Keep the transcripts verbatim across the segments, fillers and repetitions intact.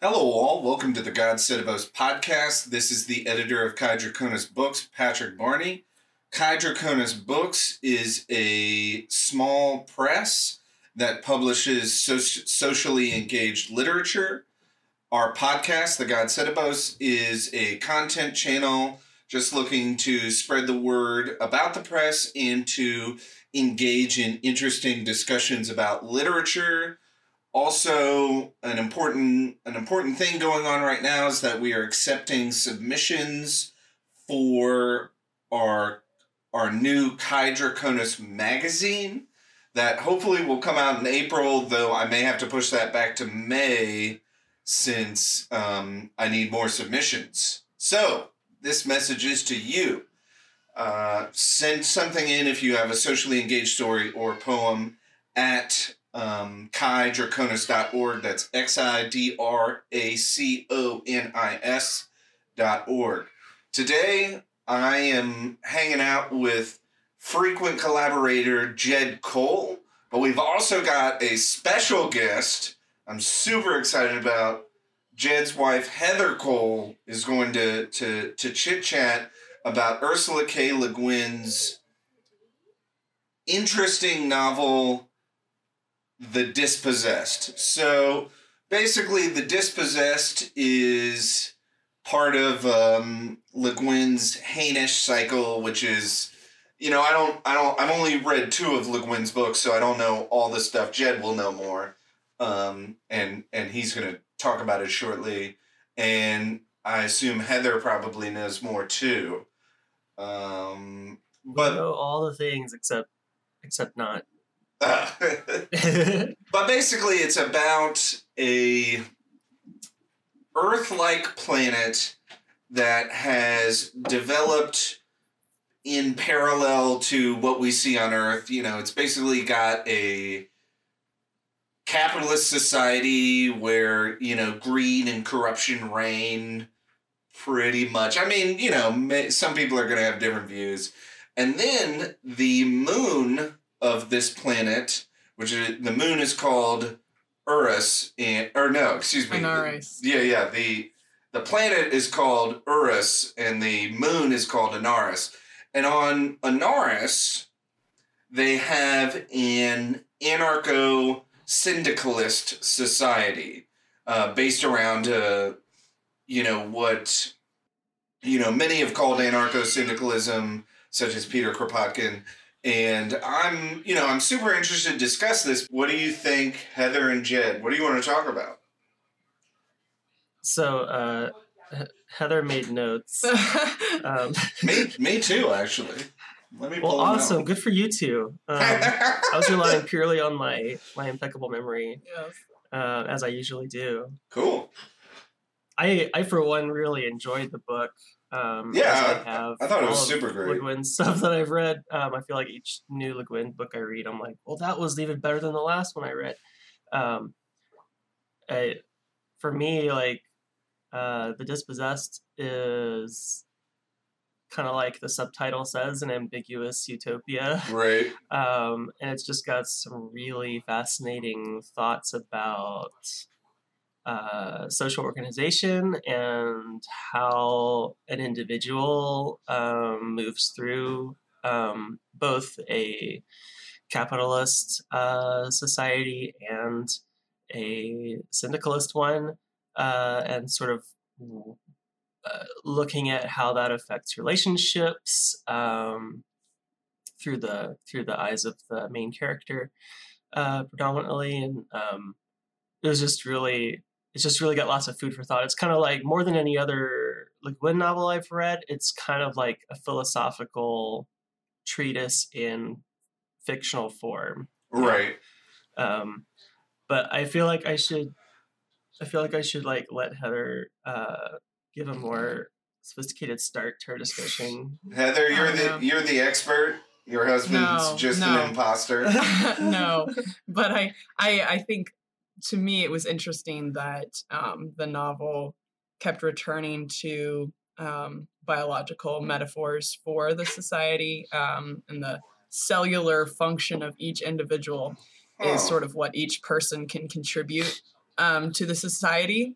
Hello all, welcome to the God Said of Us podcast. This is the editor of Kai Draconis Books, Patrick Barney. Kai Draconis Books is a small press that publishes so- socially engaged literature. Our podcast, The God Said of Us, is a content channel just looking to spread the word about the press and to engage in interesting discussions about literature. Also, an important an important thing going on right now is that we are accepting submissions for our our new Kai Draconis magazine that hopefully will come out in April, though I may have to push that back to May since um, I need more submissions. So, this message is to you. Uh, send something in if you have a socially engaged story or poem at Um, Kai Draconis dot org. That's X I D R A C O N I S dot org. Today, I am hanging out with frequent collaborator Jed Cole, but we've also got a special guest I'm super excited about. Jed's wife, Heather Cole, is going to, to, to chit-chat about Ursula K. Le Guin's interesting novel, The Dispossessed. So basically, The Dispossessed is part of um, Le Guin's Hainish cycle, which is, you know, I don't, I don't, I've only read two of Le Guin's books, so I don't know all this stuff. Jed will know more, um, and and he's going to talk about it shortly. And I assume Heather probably knows more too. Um, but we know all the things except except not. Uh, but basically, it's about a Earth-like planet that has developed in parallel to what we see on Earth. You know, it's basically got a capitalist society where, you know, greed and corruption reign pretty much. I mean, you know, some people are going to have different views. And then the moon of this planet, which is, the moon is called Urus, and or no, excuse me, Anaris. Yeah, yeah. The the planet is called Urus, and the moon is called Anaris. And on Anaris, they have an anarcho-syndicalist society uh, based around, uh, you know, what you know many have called anarcho-syndicalism, such as Peter Kropotkin. And I'm, you know, I'm super interested to discuss this. What do you think, Heather and Jed? What do you want to talk about? So, uh, Heather made notes. um, me, me too, actually. Let me well, pull awesome. them out. Good for you two. Um, I was relying purely on my, my impeccable memory, Yes. uh, as I usually do. Cool. I, I, for one, really enjoyed the book. Um, yeah, I, have I thought it was all super great. Le Guin stuff that I've read. Um, I feel like each new Le Guin book I read, I'm like, well, that was even better than the last one I read. Um, I, for me, like, uh, The Dispossessed is kind of like the subtitle says, an ambiguous utopia. Right. Um, and it's just got some really fascinating thoughts about Uh, social organization and how an individual um, moves through um, both a capitalist uh, society and a syndicalist one, uh, and sort of uh, looking at how that affects relationships um, through the through the eyes of the main character uh, predominantly, and um, it was just really. It's just really got lots of food for thought. It's kind of like, more than any other Le Guin novel I've read, it's kind of like a philosophical treatise in fictional form. Right. Um, but I feel like I should, I feel like I should like let Heather uh, give a more sophisticated start to our discussion. Heather, you're Oh, the no. you're the expert. Your husband's No, just no. an imposter. No, but I, I, I think to me it was interesting that um, the novel kept returning to um, biological metaphors for the society, um, and the cellular function of each individual Huh. is sort of what each person can contribute um, to the society.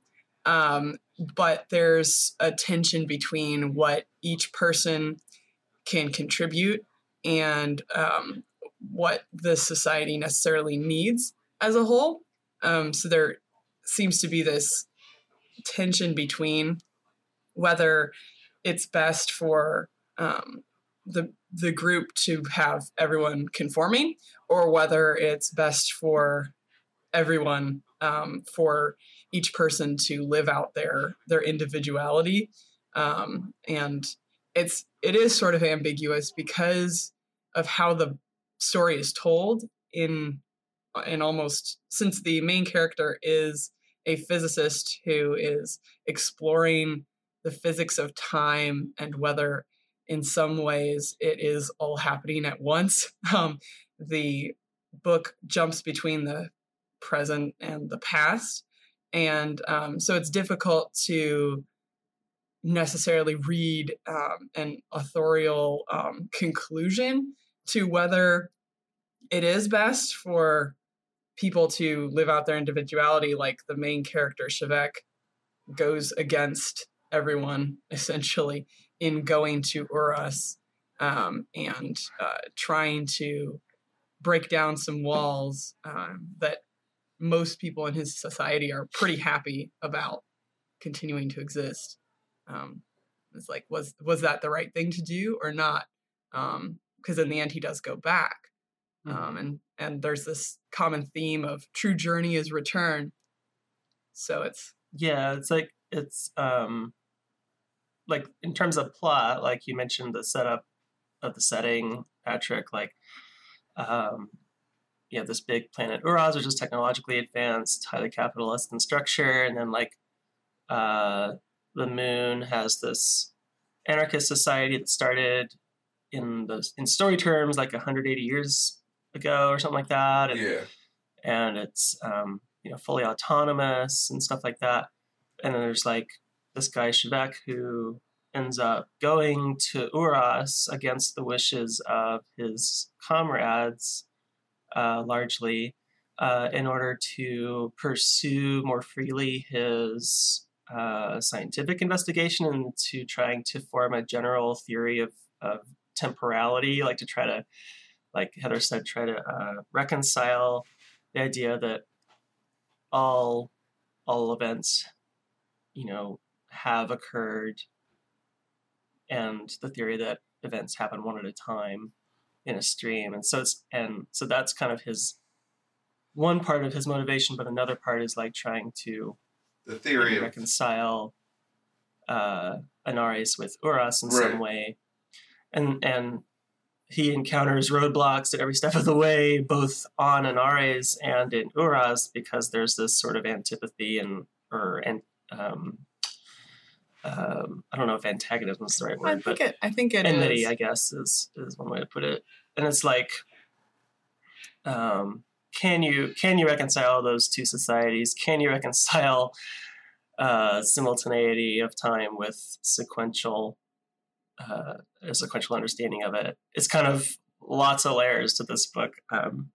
Um, but there's a tension between what each person can contribute and um, what the society necessarily needs as a whole. Um, so there seems to be this tension between whether it's best for um, the the group to have everyone conforming, or whether it's best for everyone, um, for each person to live out their their individuality. Um, and it's it is sort of ambiguous because of how the story is told in in almost, since the main character is a physicist who is exploring the physics of time and whether in some ways it is all happening at once. Um, the book jumps between the present and the past. And um, so it's difficult to necessarily read um, an authorial um, conclusion to whether it is best for people to live out their individuality, like the main character, Shevek, goes against everyone, essentially, in going to Uras um, and uh, trying to break down some walls um, that most people in his society are pretty happy about continuing to exist. Um, it's like, was was that the right thing to do or not? Because um, in the end, he does go back. Mm-hmm. Um, and, and there's this common theme of true journey is return. So it's... Yeah, it's like, it's um, like in terms of plot, like you mentioned the setup of the setting, Patrick, like um, you have this big planet Uras, which is technologically advanced, highly capitalist in structure, and then like uh, the moon has this anarchist society that started in the in story terms like one hundred eighty years ago or something like that, and, yeah, and it's um, you know, fully autonomous and stuff like that. And then there's like this guy Shevek who ends up going to Uras against the wishes of his comrades, uh, largely, uh, in order to pursue more freely his uh, scientific investigation and to trying to form a general theory of, of temporality, like to try to, like Heather said, try to uh, reconcile the idea that all all events, you know, have occurred, and the theory that events happen one at a time in a stream. And so it's and so that's kind of his one part of his motivation, but another part is like trying to the theory of reconcile uh, Anares with Uras in right. some way, and and he encounters roadblocks at every step of the way, both on Anares and in Uras, because there's this sort of antipathy and or and um, um, I don't know if antagonism is the right word, I think but it, I think it enmity, is. I guess, is is one way to put it. And it's like, um, can you can you reconcile those two societies? Can you reconcile uh, simultaneity of time with sequential? Uh, a sequential understanding of it. It's kind of lots of layers to this book. Um,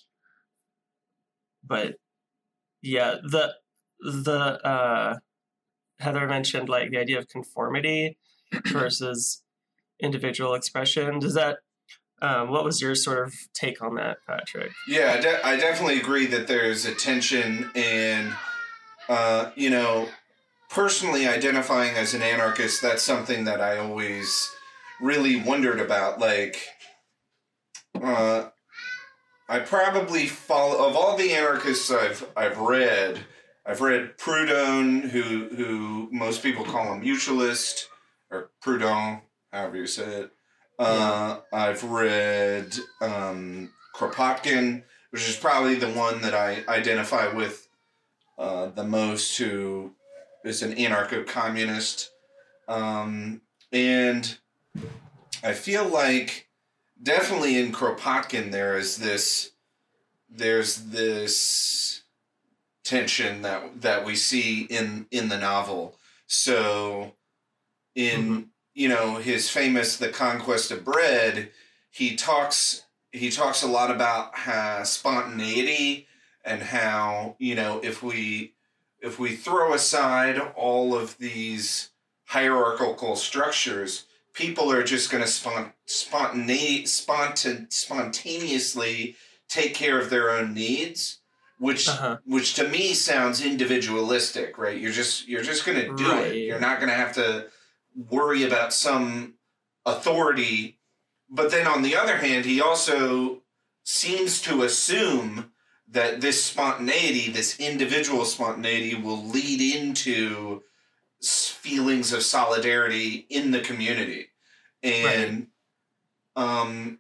but yeah, the the uh, Heather mentioned like the idea of conformity versus individual expression. Does that? Um, what was your sort of take on that, Patrick? Yeah, I, de- I definitely agree that there's a tension, and uh, you know, personally identifying as an anarchist, that's something that I always really wondered about. Like, uh, I probably follow, of all the anarchists I've I've read, I've read Proudhon, who who most people call a mutualist, or Proudhon, however you say it. Uh, yeah. I've read um, Kropotkin, which is probably the one that I identify with uh, the most, who is an anarcho-communist. Um, and I feel like definitely in Kropotkin there is this, there's this tension that that we see in, in the novel. So in, mm-hmm. you know, his famous The Conquest of Bread, he talks he talks a lot about how spontaneity and how, you know, if we if we throw aside all of these hierarchical structures, people are just going to spont- spontane- spontan- spontaneously take care of their own needs, which Uh-huh. which to me sounds individualistic, right? You're just you're just going to do Right. it. You're not going to have to worry about some authority. But then on the other hand, he also seems to assume that this spontaneity, this individual spontaneity, will lead into feelings of solidarity in the community. And right. um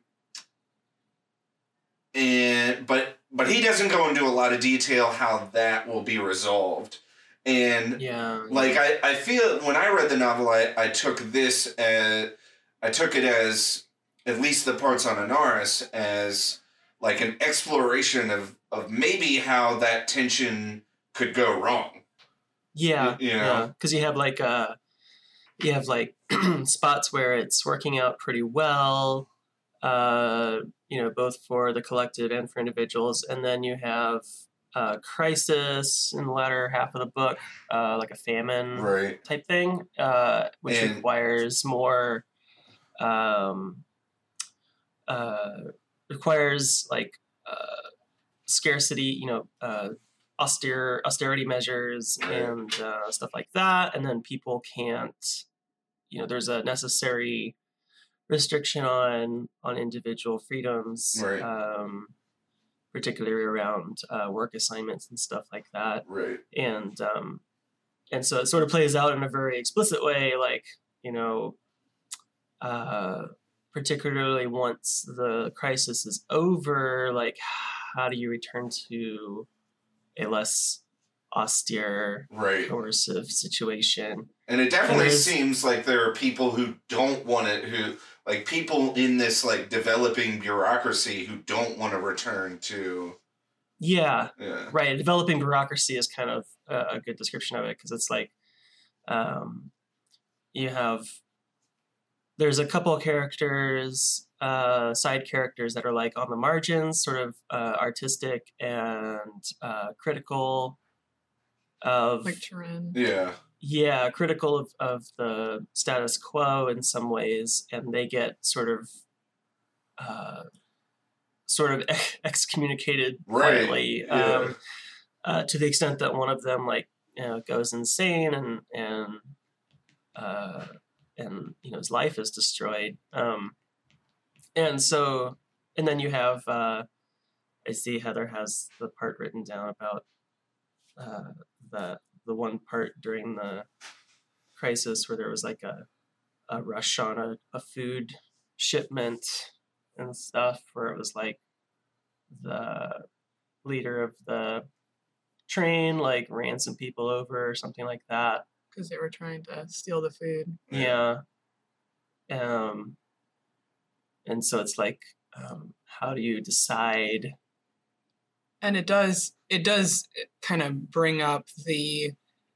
and but but he doesn't go into a lot of detail how that will be resolved. And yeah like I, I feel when I read the novel, I, I took this as I took it as, at least the parts on Anaris, as like an exploration of of maybe how that tension could go wrong. Yeah, you, you know? yeah, because you have like uh, you have like spots where it's working out pretty well, uh, you know, both for the collective and for individuals, and then you have a crisis in the latter half of the book, uh, like a famine right. type thing, uh, which and, requires more, um, uh, requires like uh, scarcity, you know. Uh, austere austerity measures right. and uh, stuff like that, and then people can't, you know, there's a necessary restriction on on individual freedoms, right. um, particularly around uh, work assignments and stuff like that. Right. And um, and so it sort of plays out in a very explicit way, like, you know, uh, particularly once the crisis is over, like how do you return to a less austere, right. coercive situation? And it definitely and seems like there are people who don't want it, who, like, people in this, like, developing bureaucracy who don't want to return to... Yeah, yeah. right. Developing bureaucracy is kind of a, a good description of it, because it's like, um, you have... There's a couple of characters, uh, side characters that are like on the margins, sort of uh, artistic and uh, critical of... Like Turin. Yeah. Yeah, critical of, of the status quo in some ways, and they get sort of uh, sort of ex- excommunicated right. quietly, yeah. um, uh, to the extent that one of them, like, you know, goes insane and and uh, and you know, his life is destroyed. Um, and so, and then you have, uh, I see Heather has the part written down about uh, the the one part during the crisis where there was like a, a rush on a, a food shipment and stuff, where it was like the leader of the train like ran some people over or something like that. Because they were trying to steal the food. Yeah. Um, and so it's like, um, how do you decide? And it does, it does kind of bring up the,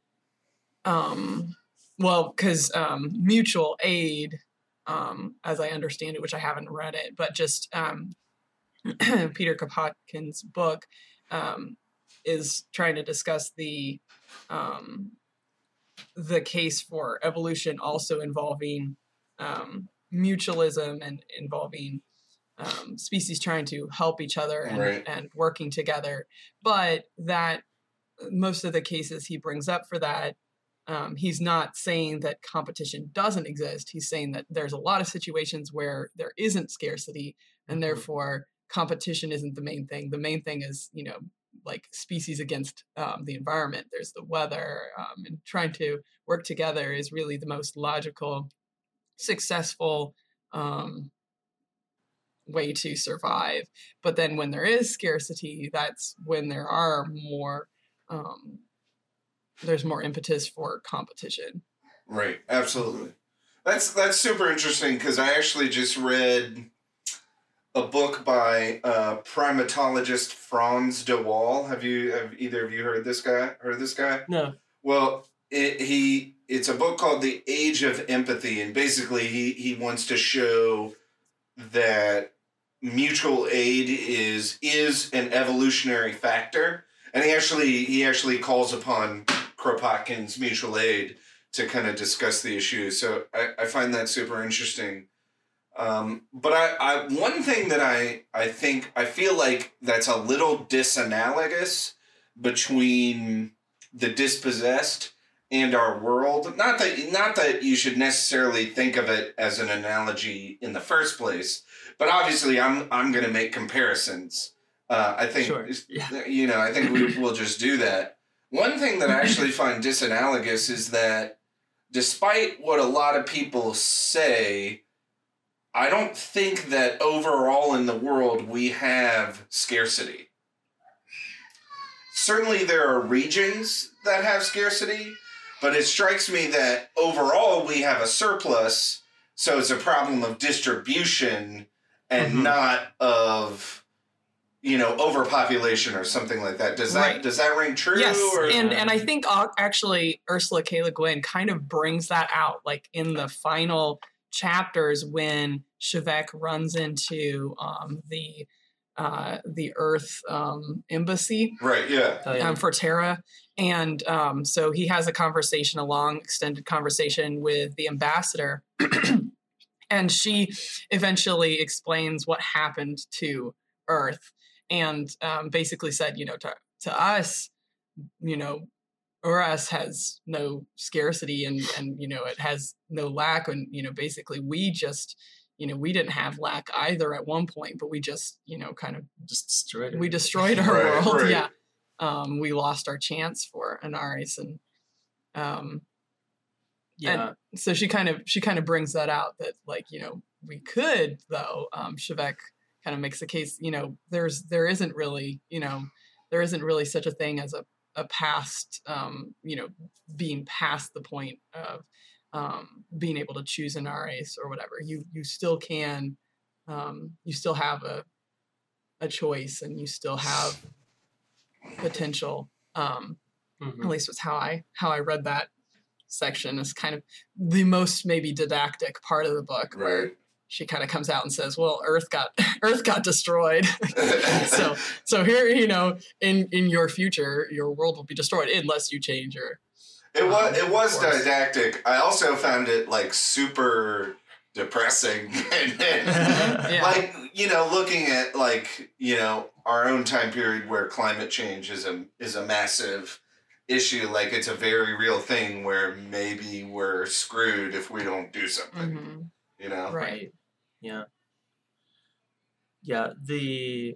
um, well, because um, mutual aid, um, as I understand it, which I haven't read it, but just um, Peter Kropotkin's book um, is trying to discuss the um, the case for evolution also involving um, mutualism and involving um, species trying to help each other and, right. and working together. But that most of the cases he brings up for that, um, he's not saying that competition doesn't exist. He's saying that there's a lot of situations where there isn't scarcity, and mm-hmm. therefore competition isn't the main thing. The main thing is, you know, like species against um, the environment. There's the weather, um, and trying to work together is really the most logical, successful um, way to survive. But then when there is scarcity, that's when there are more, um, there's more impetus for competition. Right, absolutely. That's that's super interesting, because I actually just read a book by uh, primatologist Frans de Waal. Have you have either of you heard this guy? Heard this guy? No. Well, it, he it's a book called The Age of Empathy, and basically he he wants to show that mutual aid is is an evolutionary factor, and he actually he actually calls upon Kropotkin's mutual aid to kind of discuss the issue. So I, I find that super interesting. Um, but I, I one thing that I I think I feel like that's a little disanalogous between the dispossessed and our world. Not that not that you should necessarily think of it as an analogy in the first place, but obviously I'm I'm going to make comparisons. Uh, I think Sure. Yeah. you know I think we will just do that. One thing that I actually find disanalogous is that despite what a lot of people say, I don't think that overall in the world we have scarcity. Certainly there are regions that have scarcity, but it strikes me that overall we have a surplus, so it's a problem of distribution and Mhm. not of, you know, overpopulation or something like that. Does that Right. does that ring true? Yes, Or? and and I think uh, actually Ursula K. Le Guin kind of brings that out, like in the final chapters when Shevek runs into um, the uh, the Earth um, embassy Right, yeah. Oh, yeah. um, for Terra, and um, so he has a conversation, a long, extended conversation with the ambassador, and she eventually explains what happened to Earth, and um, basically said, you know, to to us, you know, Uras has no scarcity and, and, you know, it has no lack. And, you know, basically we just, you know, we didn't have lack either at one point, but we just, you know, kind of Just destroyed it. we destroyed our Right, world. right. Yeah. Um, we lost our chance for Anaris. And um, Yeah. so she kind of, she kind of brings that out that like, you know, we could though, um, Shevek kind of makes the case, you know, there's, there isn't really, you know, there isn't really such a thing as a, a past, um, you know, being past the point of um, being able to choose an R A C E or whatever. You you still can, um, you still have a a choice, and you still have potential. Um, Mhm. At least was how I how I read that section. Is kind of the most maybe didactic part of the book, where Right. she kind of comes out and says, "Well, Earth got Earth got destroyed, so so here, you know, in in your future, your world will be destroyed unless you change your." It was Um, it was of course. didactic. I also found it like super depressing, and, and Yeah. like you know, looking at like you know our own time period where climate change is a is a massive issue. Like it's a very real thing where maybe we're screwed if we don't do something. Mhm. You know, Right. Right. Yeah. Yeah. The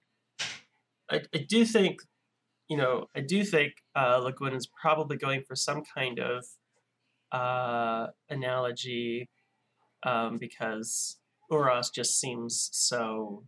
I, I do think, you know, I do think uh, Le Guin is probably going for some kind of uh, analogy um, because Uras just seems so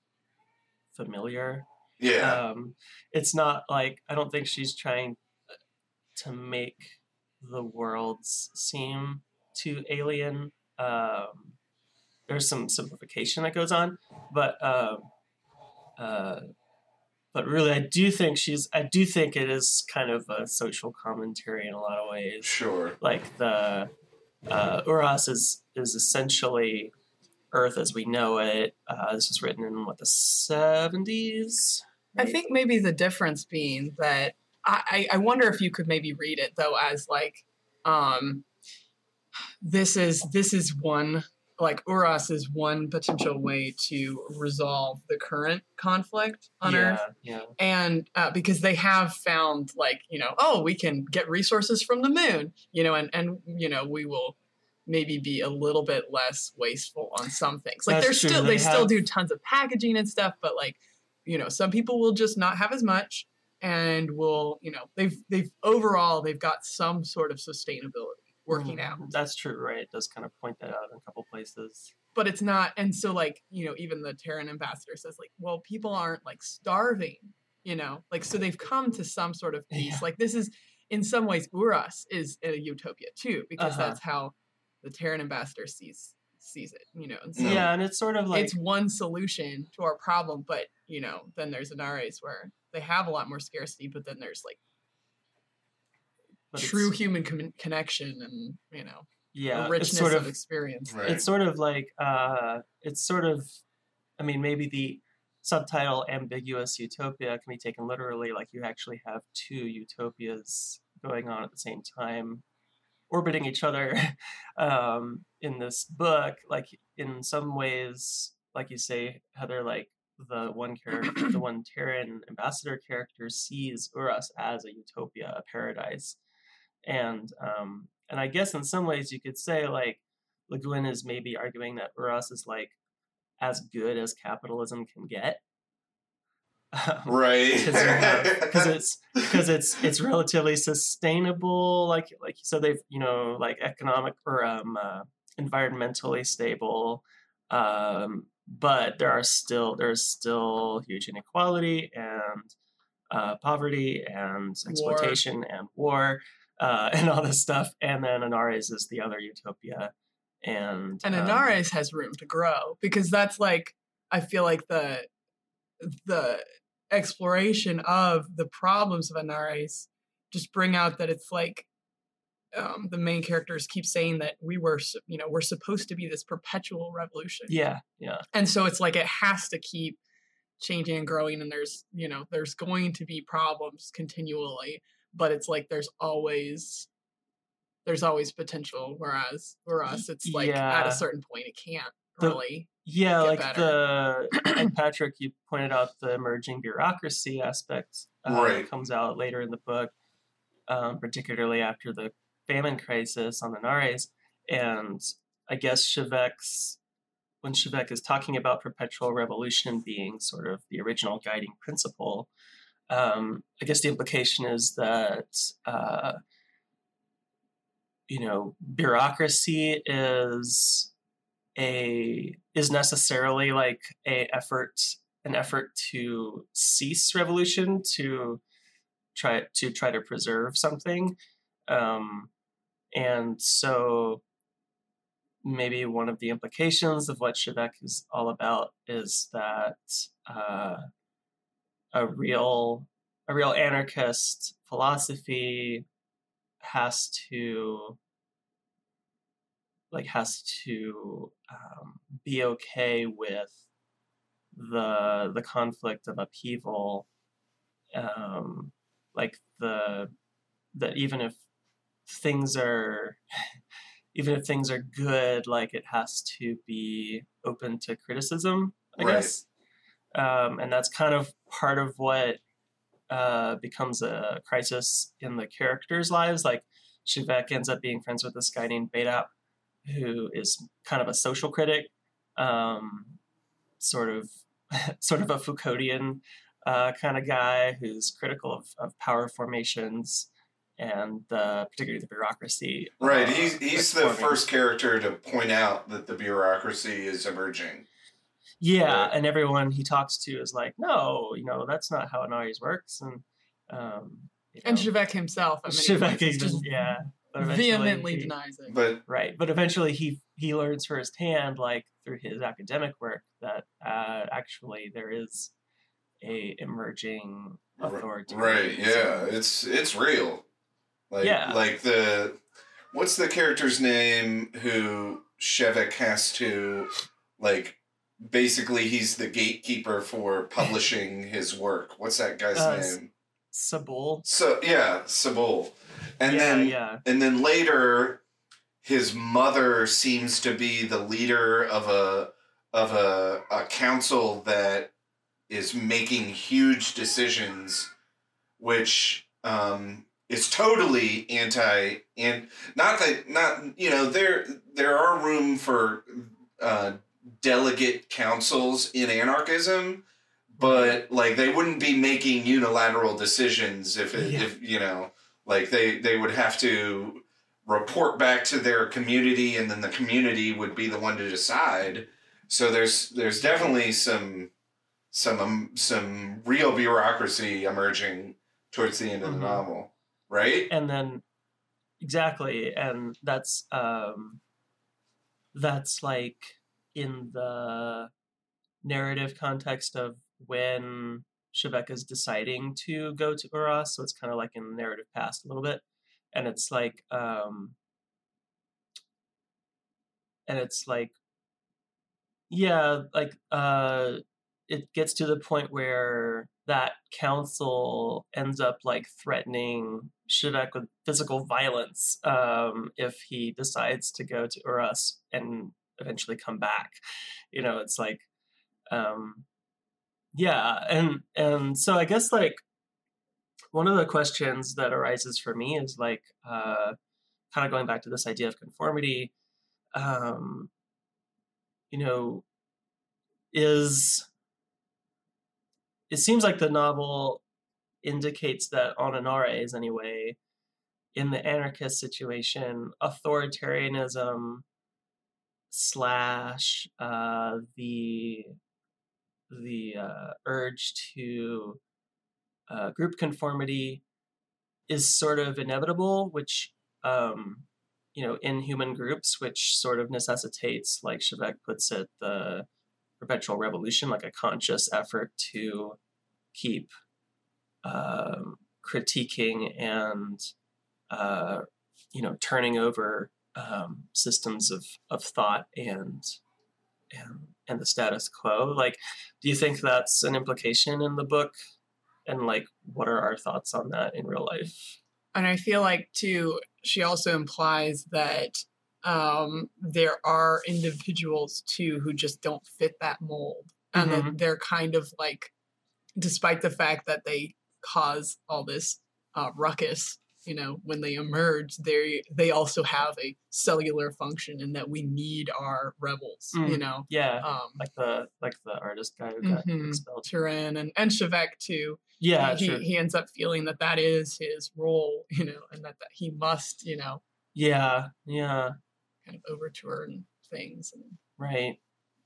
familiar. yeah, Um, it's not like I don't think she's trying to make the worlds seem too alien. Um, there's some simplification that goes on, but um, uh, but really, I do think she's. I do think it is kind of a social commentary in a lot of ways. sure, Like the uh, Uras is is essentially Earth as we know it. Uh, this was written in what the seventies. I think maybe the difference being that I, I wonder if you could maybe read it though as like um, this is this is one like Uras is one potential way to resolve the current conflict on yeah, Earth, yeah, and uh, because they have found like you know oh we can get resources from the moon, you know, and and you know we will maybe be a little bit less wasteful on some things. Like That's they're true. still They they still have- do tons of packaging and stuff, but like you know some people will just not have as much, and will you know they've they've overall they've got some sort of sustainability working Mm, out, That's true, right? It does kind of point that out in a couple places. but it's not. And so like you know even the Terran ambassador says like well people aren't like starving, you know, like so they've come to some sort of peace. Yeah. Like this is in some ways Uras is a utopia too, because Uh-huh. that's how the Terran ambassador sees sees it, you know. And so No. Yeah, and it's sort of like it's one solution to our problem, but you know then there's an R As where they have a lot more scarcity, but then there's like but it's- true human con- connection and you know yeah, a it's richness sort of, of experience. right. it's sort of like uh it's sort of I mean maybe the subtitle ambiguous utopia can be taken literally, like you actually have two utopias going on at the same time, orbiting each other. um, in this book, like in some ways, like you say, Heather, like the one character, the one Terran ambassador character sees Uras as a utopia, a paradise. And um, and I guess in some ways you could say like Le Guin is maybe arguing that Uras is like as good as capitalism can get. Um, right. Because it's because it's it's relatively sustainable, like like so they've you know like economic or um uh, environmentally stable, um, but there are still there's still huge inequality and uh, poverty and exploitation war. and war uh, and all this stuff. And then Anares is the other utopia, and and um, Anares has room to grow, because that's like I feel like the the exploration of the problems of Anares just bring out that it's like um, the main characters keep saying that we were, you know, we're supposed to be this perpetual revolution. Yeah, yeah. And so it's like it has to keep changing and growing, and there's, you know, there's going to be problems continually, but it's like there's always there's always potential. Whereas for us, it's like yeah. at a certain point it can't the, really. Yeah, like better. the and Patrick, you pointed out the emerging bureaucracy aspect uh, right. comes out later in the book, um, particularly after the famine crisis on Anares. And I guess Chevek's, when Chevek is talking about perpetual revolution being sort of the original guiding principle, um, I guess the implication is that, uh, you know, bureaucracy is a is necessarily like a effort an effort to cease revolution, to try to try to preserve something, um, and so maybe one of the implications of what Chevek is all about is that uh, a real a real anarchist philosophy has to like has to um, be okay with the the conflict of upheaval, um, like the that even if things are even if things are good, like it has to be open to criticism, I right. guess, um, and that's kind of part of what uh, becomes a crisis in the characters' lives. Like Chevek ends up being friends with this guy named Bedap, who is kind of a social critic, um, sort of, sort of a Foucauldian uh, kind of guy who's critical of, of power formations and uh, particularly the bureaucracy. Right, uh, he's he's the forming. first character to point out that the bureaucracy is emerging. Yeah, right. And everyone he talks to is like, no, you know, that's not how Anares works, and um, you know, and Chevek himself, I mean, Chevek is even, just yeah. vehemently he, denies it. But right, but eventually he he learns firsthand, like through his academic work, that uh, actually there is a emerging authoritarian. right, yeah, it's it's real. Like yeah. like the what's the character's name who Chevek has to like basically he's the gatekeeper for publishing his work. What's that guy's uh, name? Sabul. So yeah, Sabul. And yeah, then yeah. and then later his mother seems to be the leader of a of a, a council that is making huge decisions, which um, is totally anti and not that not you know there there are room for uh, delegate councils in anarchism, but like they wouldn't be making unilateral decisions if it, Yeah. if you know like they they would have to report back to their community, and then the community would be the one to decide. So there's there's definitely some some um, some real bureaucracy emerging towards the end of Mhm. the novel, right? And then exactly, and that's um, that's like in the narrative context of when Chevek is deciding to go to Uras, so it's kind of like in the narrative past a little bit, and it's like um, and it's like yeah, like uh, it gets to the point where that council ends up like threatening Shivek with physical violence um, if he decides to go to Urus and eventually come back. You know, it's like, um, yeah, and and so I guess like one of the questions that arises for me is like uh, kind of going back to this idea of conformity. Um, you know, is it seems like the novel indicates that on Anares, anyway, in the anarchist situation, authoritarianism slash uh, the the uh, urge to uh, group conformity is sort of inevitable, which um, you know, in human groups, which sort of necessitates, like Shivek puts it, the perpetual revolution, like a conscious effort to keep um, critiquing and uh, you know, turning over um, systems of, of thought and and and the status quo. Like, do you think that's an implication in the book? And like, what are our thoughts on that in real life? And I feel like too, she also implies that um, there are individuals too who just don't fit that mold, and Mm-hmm. that they're kind of like, despite the fact that they cause all this uh, ruckus, you know, when they emerge, they they also have a cellular function, and that we need our rebels, Mm, you know. Yeah, Um, like the like the artist guy who got mhm, expelled. Turin and and Shivek too. Yeah, he true. he ends up feeling that that is his role, you know, and that, that he must, you know, Yeah, yeah, kind of overturn things. And right.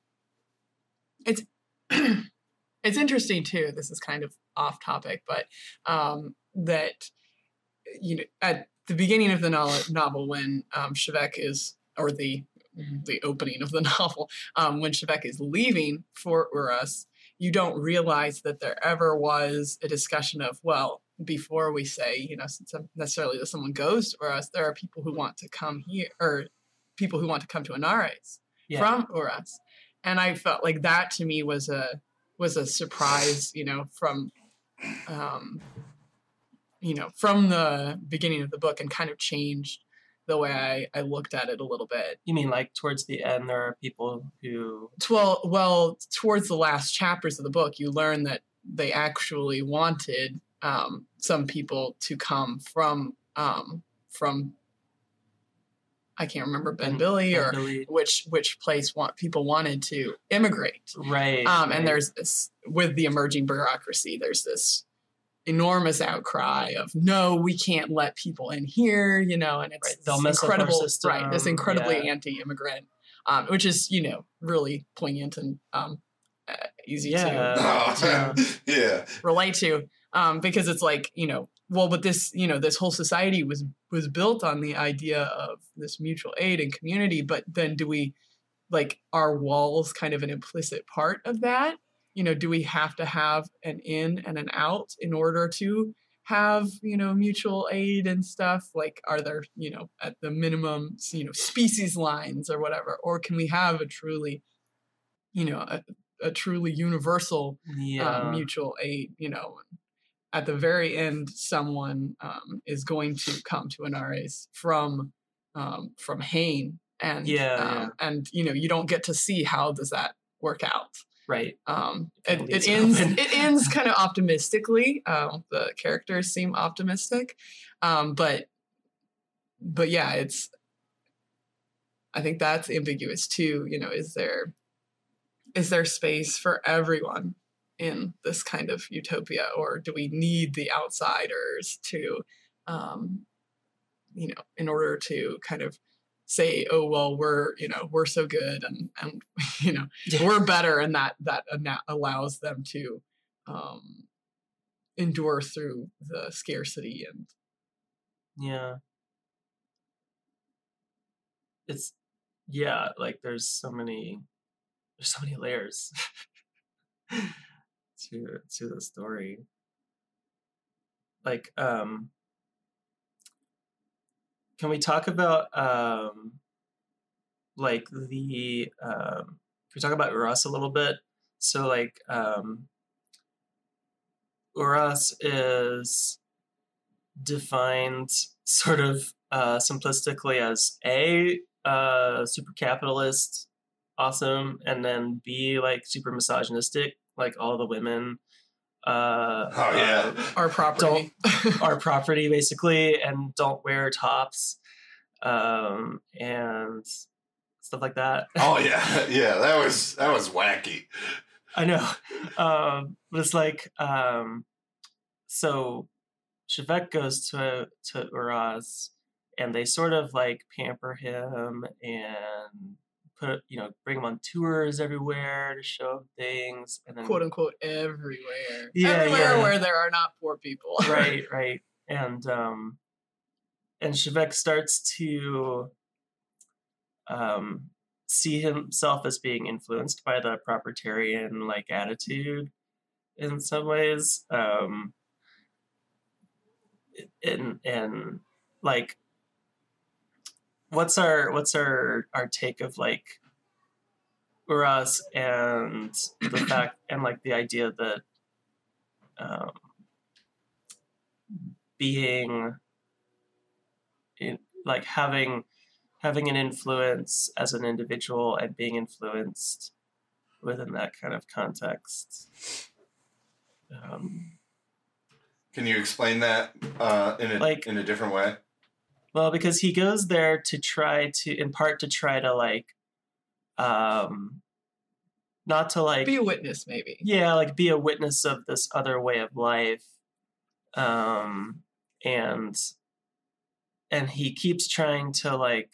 it's it's interesting too. This is kind of off topic, but um, that you know, at the beginning of the novel, novel when um, Shivek is, or the the opening of the novel, um, when Shivek is leaving for Urus, you don't realize that there ever was a discussion of, well, before we say, you know, necessarily that someone goes to Urus, there are people who want to come here, or people who want to come to Anares Yeah. from Urus. And I felt like that to me was a was a surprise, you know, from um, you know, from the beginning of the book, and kind of changed the way I, I looked at it a little bit. You mean like towards the end, there are people who... Well, well, towards the last chapters of the book, you learn that they actually wanted um, some people to come from um, from I can't remember Ben, Ben- Billy Ben or Billy. which which place want people wanted to immigrate. Right. Um, right. and there's this, with the emerging bureaucracy, there's this enormous outcry of, no, we can't let people in here, you know, and it's Right. They'll this mess up our incredible, system. right, this incredibly Yeah. anti-immigrant, um, which is, you know, really poignant and um, uh, easy Yeah. to Oh, yeah. relate to, um, because it's like, you know, well, but this, you know, this whole society was was built on the idea of this mutual aid and community, but then do we, like, are walls kind of an implicit part of that? You know, do we have to have an in and an out in order to have, you know, mutual aid and stuff? Like, are there, you know, at the minimum, you know, species lines or whatever? Or can we have a truly, you know, a, a truly universal Yeah. uh, mutual aid, you know? At the very end, someone um, is going to come to Anares from um, from Hain, and Yeah, um, yeah. and you know, you don't get to see how does that work out. Right. Um, Kinda it, leaves it it ends. open. It ends kind of optimistically. Um, the characters seem optimistic, um, but but yeah, it's. I think that's ambiguous too. You know, is there is there space for everyone in this kind of utopia, or do we need the outsiders to, um, you know, in order to kind of say, oh, well, we're, you know, we're so good, and, and you know, Yeah. we're better, and that, that allows them to um, endure through the scarcity. And Yeah. It's, yeah, like there's so many, there's so many layers to, to the story. Like, um, can we talk about, um, like the, um, can we talk about Urus a little bit? so like um, Uras is defined sort of uh, simplistically as A, uh, super capitalist, awesome, and then B, like super misogynistic, like all the women uh, Oh, yeah. uh, Our property. are property basically, and don't wear tops, um, and stuff like that. Oh yeah, yeah. That was that was wacky. I know, um, but it's like um, so. Shevek goes to to Uraz, and they sort of like pamper him and put you know bring him on tours everywhere to show him things, and then Quote unquote everywhere. Yeah, everywhere yeah. where there are not poor people. right, right, and um, and Shevek starts to um see himself as being influenced by the propertarian like attitude in some ways. Um, and and like what's our what's our our take of like Uras and the fact and like the idea that um, being in, like having having an influence as an individual and being influenced within that kind of context. Um, Can you explain that uh, in a Like- in a different way? Well, because he goes there to try to, in part, to try to like, um, not to like Be a witness, maybe. yeah, like be a witness of this other way of life, um, and and he keeps trying to like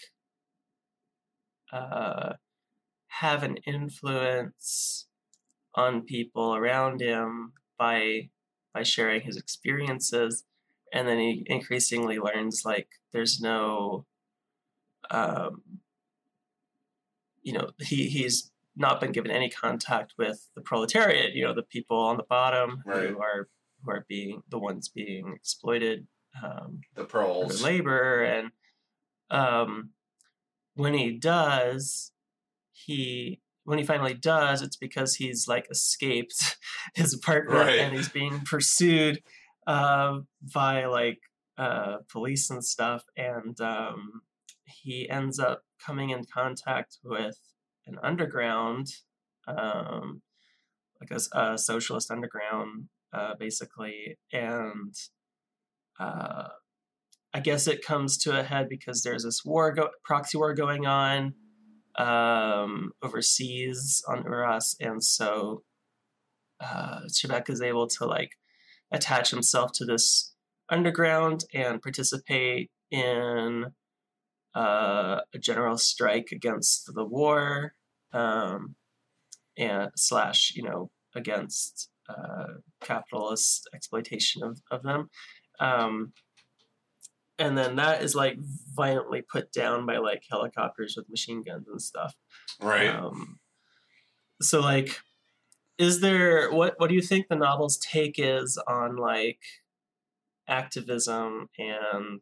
uh, have an influence on people around him by by sharing his experiences, and then he increasingly learns like there's no um, you know he he's not been given any contact with the proletariat, you know, the people on the bottom Right. who are who are being the ones being exploited um, The for proles. their labor, and um, when he does, he when he finally does, it's because he's like escaped his apartment Right. and he's being pursued uh, by like uh, police and stuff, and um, he ends up coming in contact with an underground, um, like a, a socialist underground, uh, basically, and uh, I guess it comes to a head because there's this war, go- proxy war going on um, overseas on Uras, and so uh, Shevek is able to like attach himself to this underground and participate in uh, a general strike against the war, um, and slash, you know, against uh, capitalist exploitation of, of them. Um, and then that is like violently put down by like helicopters with machine guns and stuff. Right. Um, so like, is there, what, what do you think the novel's take is on like activism and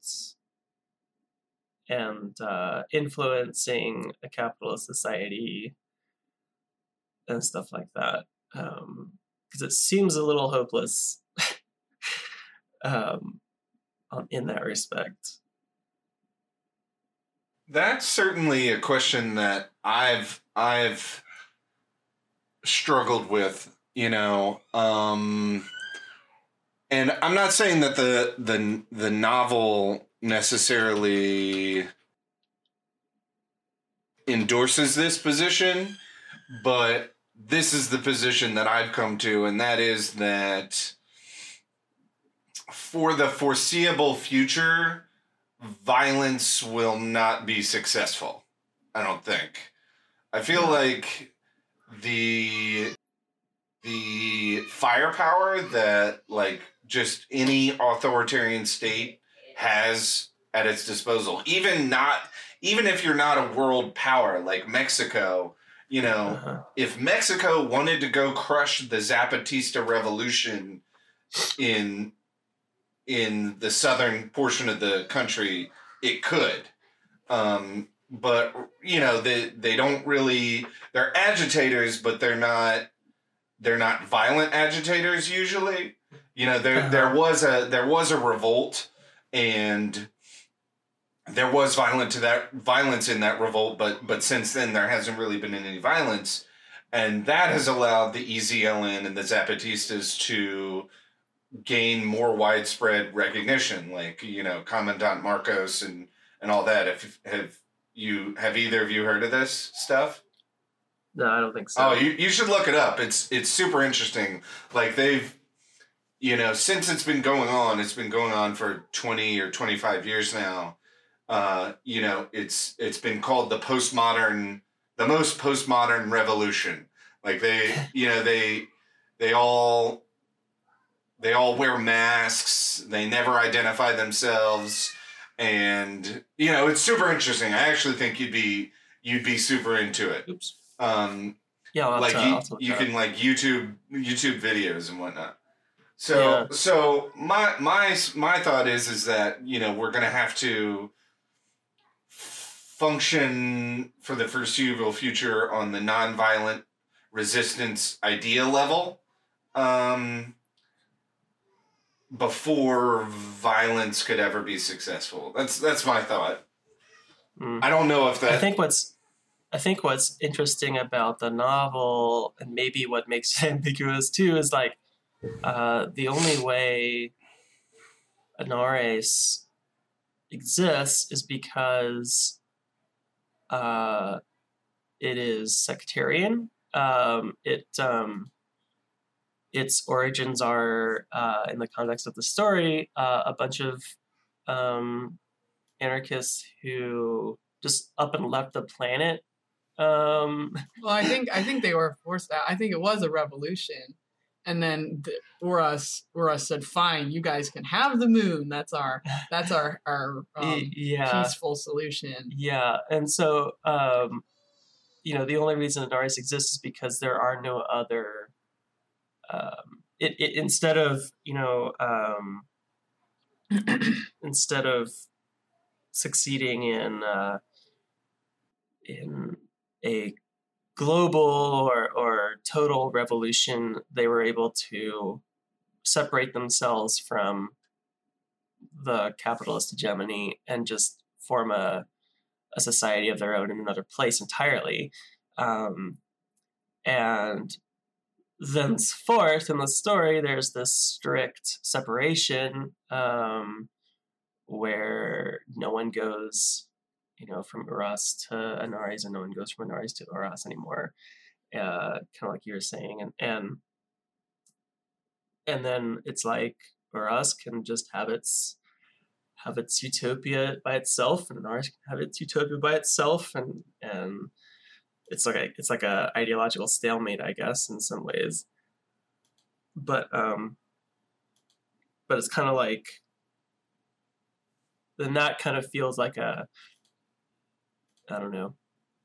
and uh, influencing a capitalist society and stuff like that? Because um, it seems a little hopeless um, on, in that respect. That's certainly a question that I've I've struggled with, you know. Um, and I'm not saying that the the the novel necessarily endorses this position, but this is the position that I've come to, and that is that for the foreseeable future, violence will not be successful. I don't think. I feel like the the firepower that like just any authoritarian state has at its disposal, even not even if you're not a world power like Mexico, you know, Uh-huh. if Mexico wanted to go crush the Zapatista revolution in in the southern portion of the country, it could. Um, but, you know, they, they don't really... They're agitators, but they're not... they're not violent agitators usually. You know, there Uh-huh. there was a there was a revolt, and there was violent to that violence in that revolt, but but since then there hasn't really been any violence, and that has allowed the E Z L N and the Zapatistas to gain more widespread recognition, like, you know, Commandant Marcos and and all that. If have you have either of you heard of this stuff? No, I don't think so. Oh, you you should look it up. It's it's super interesting. Like, they've, you know, since it's been going on, it's been going on for twenty or twenty-five years now. Uh, you know, it's it's been called the postmodern, the most postmodern revolution. Like, they, you know, they they all they all wear masks. They never identify themselves, and you know, it's super interesting. I actually think you'd be you'd be super into it. Oops. Um, Yeah, I'll like have to- you, I'll have to look you it can up. like YouTube YouTube videos and whatnot. So Yeah. so my my my thought is is that, you know, we're gonna have to function for the foreseeable future on the nonviolent resistance idea level, um, before violence could ever be successful. That's that's my thought. Mm. I don't know if that. I think what's I think what's interesting about the novel, and maybe what makes it ambiguous too, is like uh, the only way Anares exists is because uh, it is sectarian. Um, it um, its origins are, uh, in the context of the story, uh, a bunch of um, anarchists who just up and left the planet. Um, Well, I think I think they were forced out. I think it was a revolution, and then the, Uras Uras said, "Fine, you guys can have the moon. That's our that's our our um, yeah, peaceful solution." yeah, and so um, you know, the only reason Anaris exists is because there are no other. Um, it, it instead of you know um, instead of succeeding in uh, in a global or, or total revolution, they were able to separate themselves from the capitalist hegemony and just form a, a society of their own in another place entirely. Um, and thenceforth in the story, there's this strict separation um, where no one goes, you know, from Uras to Anares, and no one goes from Anares to Uras anymore. Uh, kind of like you were saying, and and and then it's like Uras can just have its have its utopia by itself, and Anares can have its utopia by itself, and and it's like a, it's like a ideological stalemate, I guess, in some ways. But um, but it's kind of like then that kind of feels like a I don't know.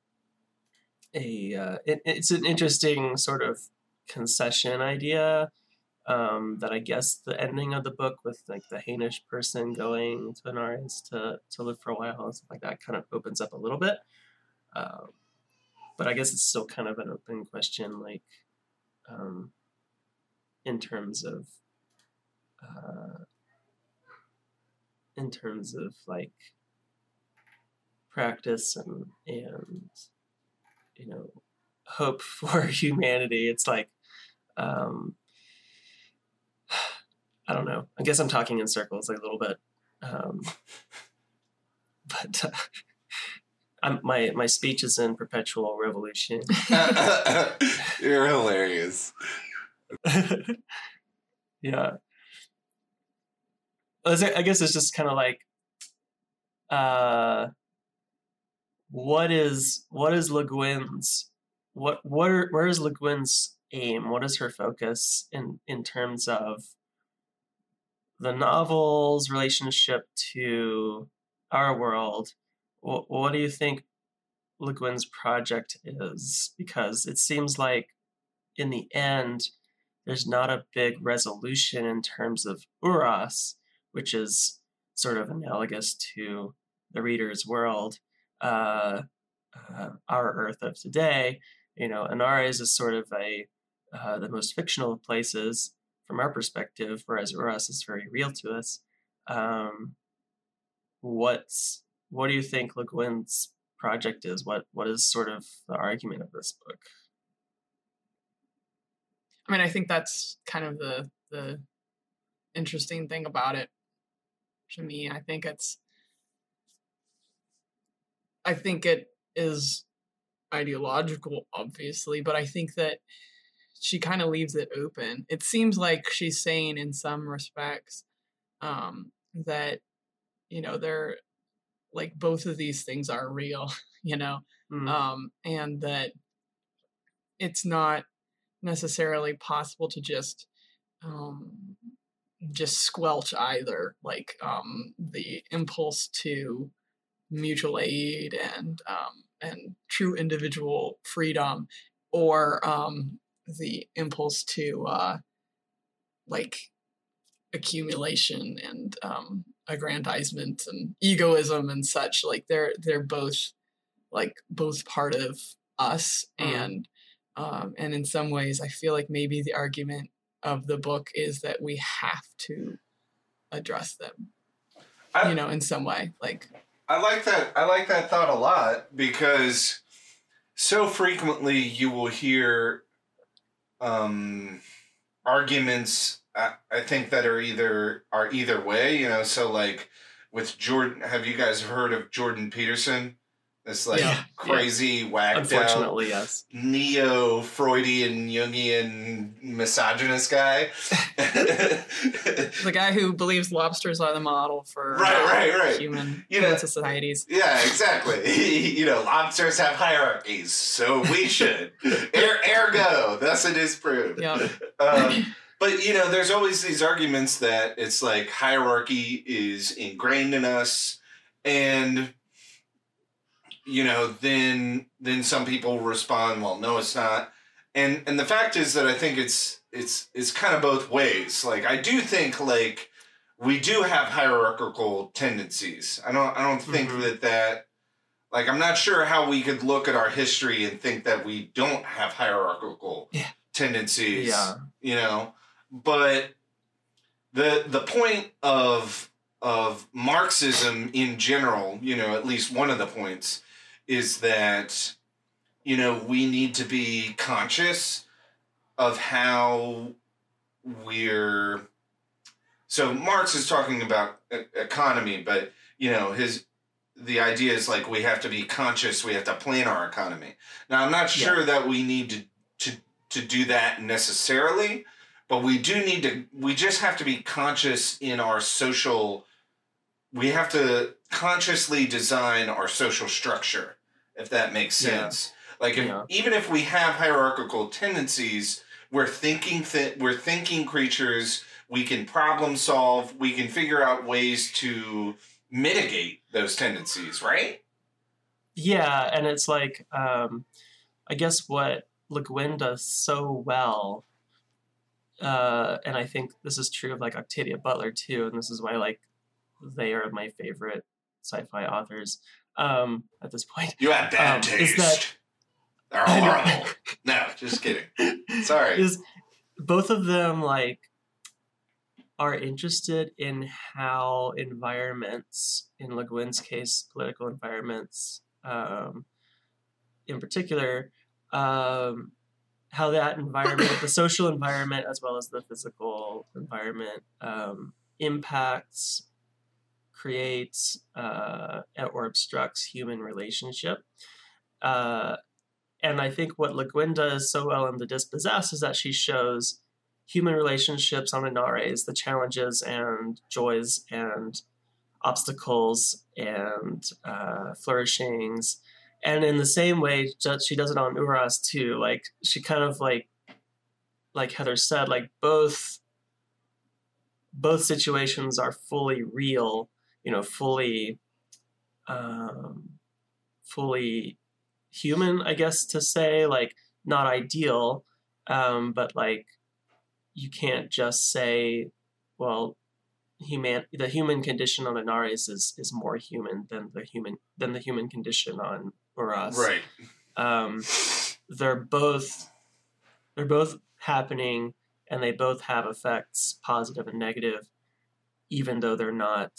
A uh, it, it's an interesting sort of concession idea um, that I guess the ending of the book with like the Hainish person going to Anares to to live for a while and stuff like that kind of opens up a little bit, um, but I guess it's still kind of an open question, like um, in terms of uh, in terms of like practice and and you know hope for humanity. It's like um I don't know, I guess I'm talking in circles like a little bit, um but uh, I'm, my my speech is in perpetual revolution. You're hilarious. Yeah, I guess it's just kind of like uh what is what is Le Guin's what what are, where is Le Guin's aim? What is her focus in in terms of the novel's relationship to our world? What, what do you think Le Guin's project is? Because it seems like in the end, there's not a big resolution in terms of Uras, which is sort of analogous to the reader's world. Uh, uh, our Earth of today, you know, Anares is sort of a uh, the most fictional of places from our perspective, whereas Uras is very real to us. Um, what's what do you think Le Guin's project is? What what is sort of the argument of this book? I mean, I think that's kind of the the interesting thing about it to me. I think it's I think it is ideological, obviously, but I think that she kind of leaves it open. It seems like she's saying in some respects um, that, you know, they're like both of these things are real, you know, mm. um, and that it's not necessarily possible to just um, just squelch either, like um, the impulse to mutual aid and um, and true individual freedom, or um, the impulse to uh, like accumulation and um, aggrandizement and egoism and such. Like they're they're both like both part of us, mm. and um, and in some ways, I feel like maybe the argument of the book is that we have to address them, I, you know, in some way. Like I like that. I like that thought a lot, because so frequently you will hear um, arguments. I, I think that are either are either way. You know, so like with Jordan, have you guys heard of Jordan Peterson? This like yeah, crazy, yeah. whacked Unfortunately, out, yes. neo-Freudian, Jungian, misogynist guy. The guy who believes lobsters are the model for right, uh, right, right. human, you human know, societies. Yeah, exactly. You know, lobsters have hierarchies, so we should. er, ergo, thus it is proved. Yep. Um, but, you know, there's always these arguments that it's like hierarchy is ingrained in us, and you know, then then some people respond, well, no, it's not. And and the fact is that I think it's it's it's kind of both ways. Like I do think like we do have hierarchical tendencies. I don't I don't think mm-hmm. that that like I'm not sure how we could look at our history and think that we don't have hierarchical yeah. tendencies. Yeah. You know, but the the point of of Marxism in general, you know, at least one of the points is that, you know, we need to be conscious of how we're... So Marx is talking about e- economy, but, you know, his the idea is like we have to be conscious, we have to plan our economy. Now, I'm not sure yeah. that we need to, to, to do that necessarily, but we do need to... We just have to be conscious in our social... We have to consciously design our social structure, if that makes sense. Yeah. Like, if, yeah. even if we have hierarchical tendencies, we're thinking th- we're thinking creatures. We can problem solve. We can figure out ways to mitigate those tendencies, right? Yeah, and it's like, um, I guess what Le Guin does so well, uh, and I think this is true of like Octavia Butler too, and this is why like they are my favorite sci-fi authors um, at this point. You have bad um, taste. Is that, They're horrible. No, just kidding. Sorry. Is both of them like are interested in how environments, in Le Guin's case, political environments, um, in particular, um, how that environment, the social environment as well as the physical environment, um, impacts, creates, uh, or obstructs human relationship. Uh, and I think what Le Guin does so well in The Dispossessed is that she shows human relationships on Inares, the challenges and joys and obstacles and uh, flourishings. And in the same way, she does it on Uras too. Like she kind of like, like Heather said, like both, both situations are fully real, you know, fully, um, fully human, I guess to say, like not ideal, um, but like you can't just say, well, human the human condition on Inares is is more human than the human than the human condition on Uras. Right. Um, they're both they're both happening, and they both have effects, positive and negative, even though they're not,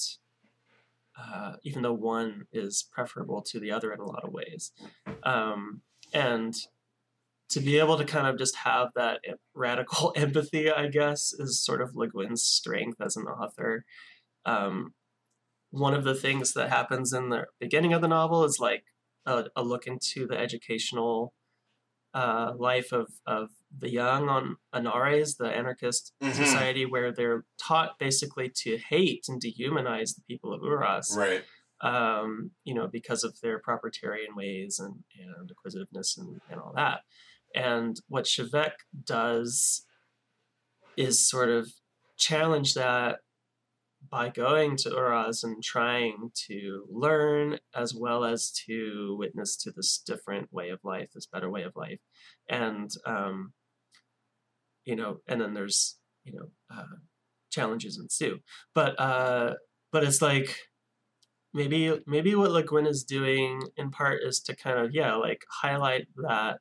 uh, even though one is preferable to the other in a lot of ways. Um, and to be able to kind of just have that radical empathy, I guess, is sort of Le Guin's strength as an author. Um, one of the things that happens in the beginning of the novel is like a, a look into the educational uh, life of, of the young on Anares, the anarchist Mhm. society, where they're taught basically to hate and dehumanize the people of Uras, Right. um, you know, because of their proprietarian ways and, and acquisitiveness and, and all that. And what Shevek does is sort of challenge that by going to Uras and trying to learn as well as to witness to this different way of life, this better way of life. And, um, you know, and then there's, you know, uh, challenges ensue. But, uh, but it's like, maybe, maybe what Le Guin is doing in part is to kind of, yeah, like highlight that